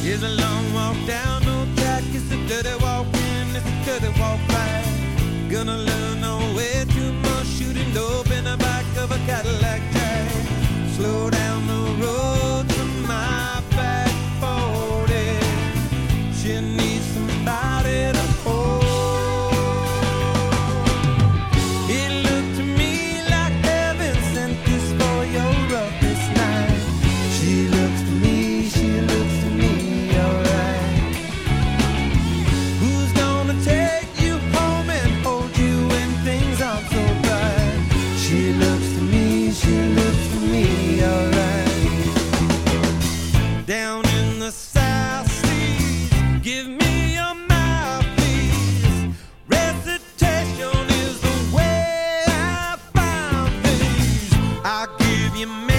It's a long walk down, no track. It's a dirty walk in, it's a dirty walk back. Gonna learn no way too much. Shooting dope in the back of a Cadillac Jack. Slow down the road to my back 40. She needs somebody to hold. It looked to me like heaven sent this for your roughest night. She looks to me, alright. Who's gonna take you home and hold you when things aren't so bright? She looks to me, alright. Down in the South Seas, give me your mouth, please. Recitation is the way I found things. I'll give you